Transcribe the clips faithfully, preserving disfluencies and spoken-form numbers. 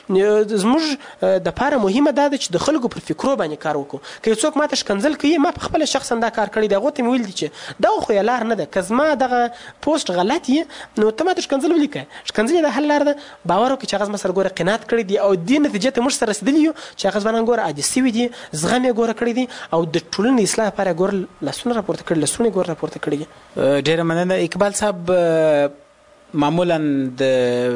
زموږ دپاره مهمه دا ده چې د خلکو پر فکرو باندې کار وکړو. که یو څوک ماته ښکنځل کوي، ما په خپله شخصا دا کار کړی دی، هغو ته مې ویل دي چې دغه خو یې لار نه ده. که زما دغه پوسټ غلط وي نو ته ماته ښکنځل ولیکه. ښکنځل د حل لار ده. باور وکړه چې هغه زما سره ګوره قناعت کړی دی او دې نتیجې ته موږ سره رسېدلي یو چې هغه ځوانان ګوره عاجز سوي دي، زغم یې ګوره کړی دی او د ټولنې اصلاح لپاره یې ګوره لاسونه راپورته کړي، لاسونه یې ګوره راپورته کړي دي. ډېره مننه. اقبال صاحب، معمولا د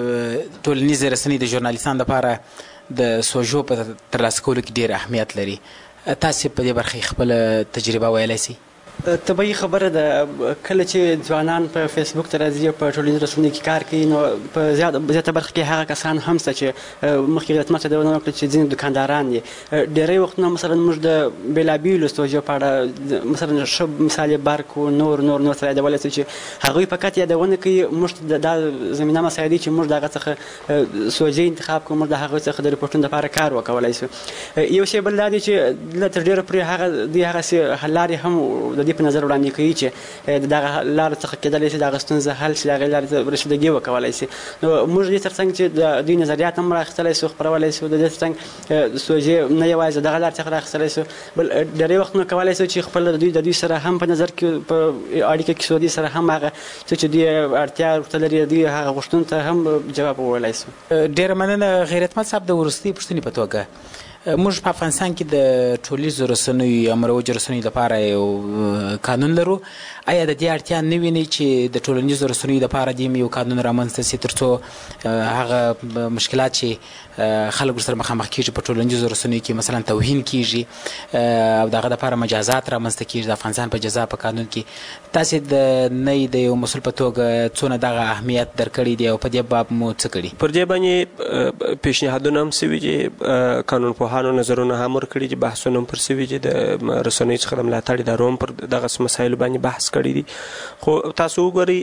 ټولنیزې رسنۍ د ژورنالیستانو لپاره د سوژو په ترلاسه کولو کې ډېر اهمیت لري. تاسې په دې برخه کې خپله تجربه ویلی سئ؟ طبیعي خبره ده، کله چې ځوانان په فیسبوک ته راځي او په ټولنیزو رسنیو کې کار کوي نو په زیاته برخه کې هغه کسان هم شته چې مخکې غلط یادونه وکړه چې ځینې دوکانداران دي. ډېری وختونه مثلا موږ د بېلابېلو ستونزو په اړه مثلا ښه مثال یې برق و نور نور نور سره یادولی شو چې هغوی فقط یادونه کوي. موږ دا زمینه مسایل دي چې موږ د هغه څخه سوژې انتخاب کړو، موږ د هغوی څخه د ریپورټونو دپاره کار وکولی شو. یو شی بل دا دی چې له تر ډېره پورې هغه دوی هغسې حل لارې هم د دې په نظر وړاندې کوي چې د دغه لارو څخه کېدلی شي د هغه ستونزه حل شي، د هغې لارې ته رسیدګي وکولی شي. نو موږ دې تر څنګ چې د دوی نظریات هم رااخیستلی شو، خپرولی شو، د دې تر څنګ سوژې نه یوازې دغه لارې څخه رااخیستلی شو، بل ډېری وختونه کولی شو چې خپل د دوی د دوی سره هم په نظر کې په اړیکه کې شو، دوی سره هم هغه څه چې دوی اړتیا ورته لري دوی هغه غوښتنو ته هم جواب وویلی شو. ډېره مننه. غیرتمند صاحب، د وروستۍ پوښتنې په توګه موږ په افغانستان کې د ټولنیزو رسنیو یا مروجو رسنیو لپاره یو قانون لرو. آیا د دې اړتیا نه وینئ چې د ټولنیزو رسنیو لپاره دې یو قانون رامنځته شي تر څو هغه مشکلات چې خلک ورسره مخامخ کېږي په ټولنیزو رسنیو کې مثلا توهین کېږي او د هغه لپاره مجازات رامنځته کېږي د افغانستان په جزا په قانون کې؟ تاسې د نئ د یو مسؤل په توګه څونه دغه اهمیت درکړی دی او په دې باب مو څه کړي؟ پر دې باندې پیشنهادونه هم سوي چې قانون پوهانو نظرونه هم ورکړي دي، بحثونه هم پر سوي دي، د رسنیو څخه د ملاتړ ادارو هم پر دغسې مسایلو باندې بحث کړی دي. خو تاسو وګورئ،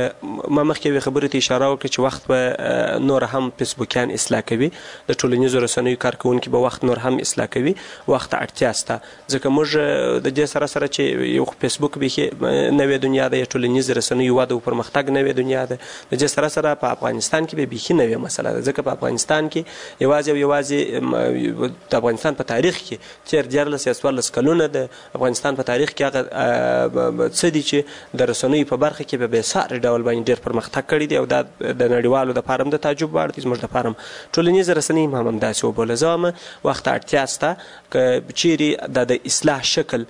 ما مخکې یوې خبرې ته اشاره وکړه چې وخت به نور هم فیسبوکیان اصلاح کوي، د ټولنیزو رسنیو کارکوونکي به وخت نور هم اصلاح کوي. وخت اړتیا شته، ځکه موږ د دې سره سره چې یو فیسبوک بیخي نوې دنیا ده، یا ټولنیزې رسنیو وده او پرمختګ نوې دنیا ده، د دې سره سره په افغانستان کې به بیخي نوې مسله ده، ځکه په افغانستان کې یوازې او یوازې د افغانستان په تاریخ کې تېر دیارلس یا څوارلس کلونه د افغانستان په تاریخ کې هغه څه دي چې د رسنیو په برخه کې به بېساري ډول باندې ډېر پرمختګ کړی دی او دا د نړیوالو دپاره هم د تعجب وړ دی، زموږ دپاره هم ټولنیزې رسنۍ هم همداسې وبوله. زه وایم وخت اړتیا شته، که چیرې دا د اصلاح شکل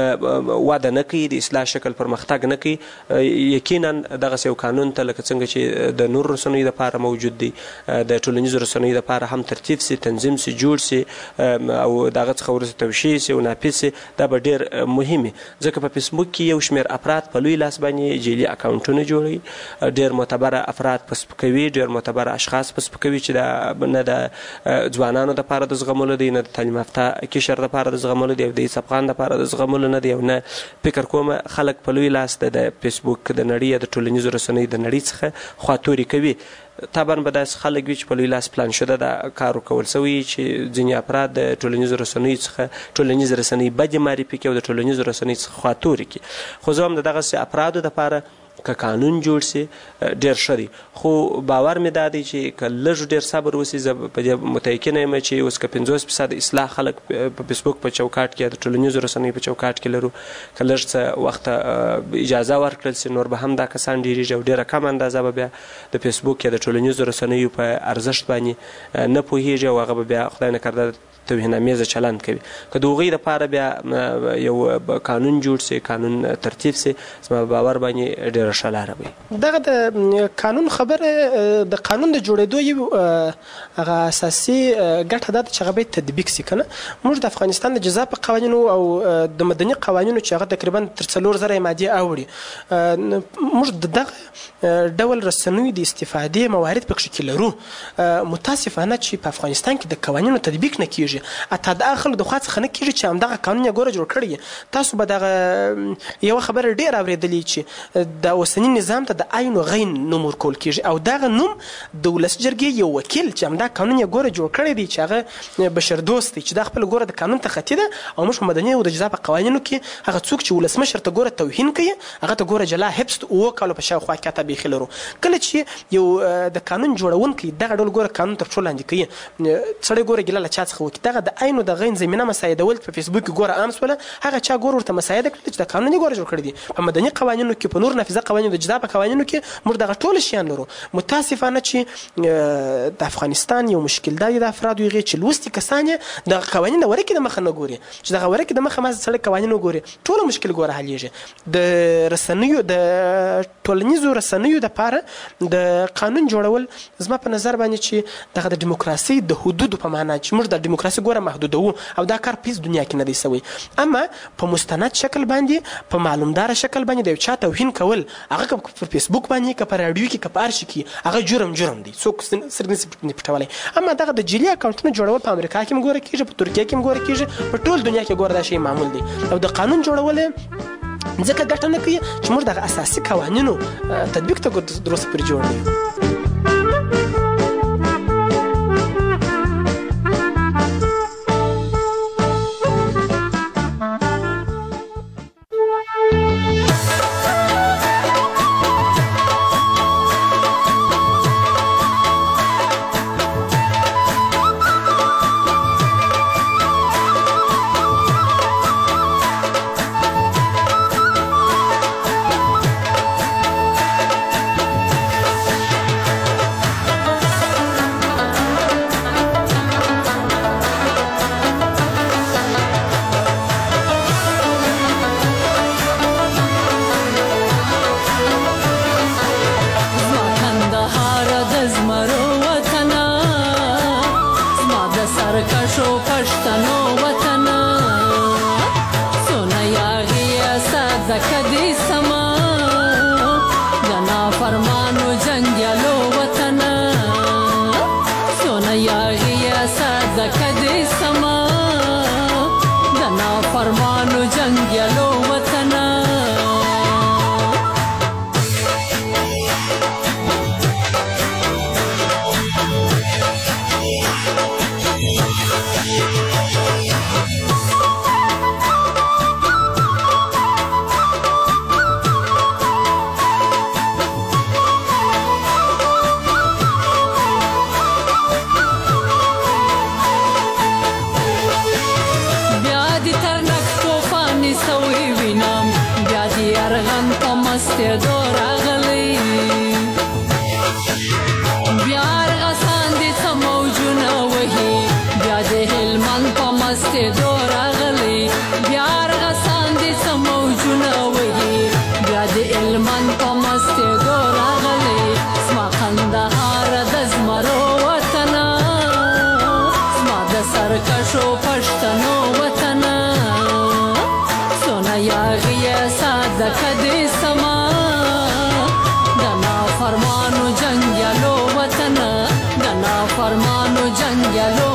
وده نه کوي، د اصلاح شکل پرمختګ نه کوي، یقینا دغسې یو قانون ته لکه څنګه چې د نورو رسنیو دپاره موجود دی، د ټولنیزو رسنیو دپاره هم ترتیب سي، تنظیم سي، جوړ سي او د هغه څخه وروسته توشیح سي او نافذ سي. دا به ډېر مهم وي، ځکه په فیسبوک کې یو شمېر افراد په لوی لاس باندې جعلي اکاونټونه جوړوي، ډېر معتبره افراد په سپکوي، ډېر معتبره اشخاص په سپکوي چې دا نه د ځوانانو دپاره د زغملو دی، نه د تعلیم یافته کشر دپاره د زغملو دی، او د هېڅ افغان دپاره د زغملو نه دی، او نه فکر کوم خلک په لوی لاس د فیسبوک د نړۍ یا د ټولنیزو رسنیو د نړۍ څخه خواطوري کوي. طبعا به داسې خلک وي چې په لوی لاس پلان شده دا کار ورکول سوی چې ځینې افراد د ټولنیزو رسنیو څخه ټولنیزې رسنۍ بدې معرفي کړي او د ټولنیزو رسنیو څخه خواطوري کړي. خو زه هم د دغسې افرادو دپاره که قانون جوړ سي ډېر ښه دی، خو باور مې دا دی چې که لږ ډېر صبر وسي، زه په دې متیقنه یم چې اوس که پنځوس فیصد اصلاح خلک په فیسبوک په چوکاټ کې د ټولنیزو رسنیو په چوکاټ کې لرو، که لږ څه وخت اجازه ورکړل سي نور به هم دا کسان ډېرېږي او ډېره کم اندازه به بیا د فیسبوک یا د ټولنیزو رسنیو په ارزښت باندې نه پوهېږي او هغه به بیا خدای نکرده توهینامیزه چلند کوي. که د هغوی دپاره بیا یو قانون جوړ سي، قانون ترتیب سي، زما باور باندې ډېره ښه لاره وي. دغه د قانون خبره، د قانون د جوړېدو یو هغه اساسي ګټه دا ده چې هغه باید تطبیق سي. که نه موږ د افغانستان د جزا په قوانینو او د مدني قوانینو چې هغه تقریبا تر څلور زره مادې اوړي، موږ د دغه ډول رسنیو د استفادې موارد پکښې کې لرو. متاسفانه چې په افغانستان کې د قوانینو تطبیق نه کېږي. کیږي اته د خلکو د خوا څخه نه کیږي چې همدغه قانون یې ګوره جوړ کړی تاسو به دغه یو خبره ډیر اوریدلی چې د اوسنی نظام ته د عین او غین نوم ورکول کیږي او دغه نوم د ولس جرګې یو وکیل چې همدا قانون یې ګوره جوړ کړی دی چې هغه بشر دوست دی چې دا خپل ګوره د قانون ته خطي ده او موږ په مدني او د جزا په قوانینو کې هغه څوک چې ولسمشر ته ګوره توهین کوي هغه ته ګوره جلا حبس اوه کاله په شاوخوا کې اته بیخي لرو کله چې یو د قانون جوړونکی دغه ډول ګوره قانون تر پښو لاندې کوي سړی ګوره ګیله له چا څخه وکړي دغه د عین او د غین زمینه مسایدول په فیسبوک کې ګوره عام شوله هغه چا ګوره ورته مسایده کړي چې د قانون یې ګوره جوړ کړی دي په مدني قوانینو کې په نور نافذه قوانینو د جزا په قوانینو کې موږ دغه ټول شیان لرو متاسفانه چې د افغانستان یو مشکل دی د افرادو یې چې لوستي کسان یې د قوانین د ورکې د مخه نه ګوري چې دغه ورکې د مخه ما سړی قوانین وګوري ټول مشکل ګوره حلیږي د رسنیو د ټولنیزو رسنیو دپاره د قانون جوړول زما په نظر باندې چې دغه د دیموکراسي د حدودو په معنا چې موږ د دیموکراسي ګوره محدودوو او دا کار په هیڅ دنیا کې نه دی سوی اما په مستند شکل باندې په معلومدار شکل باندې د یو چا توهین کول هغه که په فیسبوک باندې که په راډیو کې که په هر شي کې هغه جرم جرم دی څوک سترګې نسي پټولی اما دغه د جعلي اکاونټونو جوړول په امریکا کې هم ګوره کېږي په ترکیه کې هم ګوره کېږي په ټول دنیا کې ګوره دا شی معمول دی او د قانون جوړول ځکه ګټه نه کوي چې موږ دغه اساسي قوانینو تطبیق ته دروسته پورې جوړ نه یو فرمانو جنگلو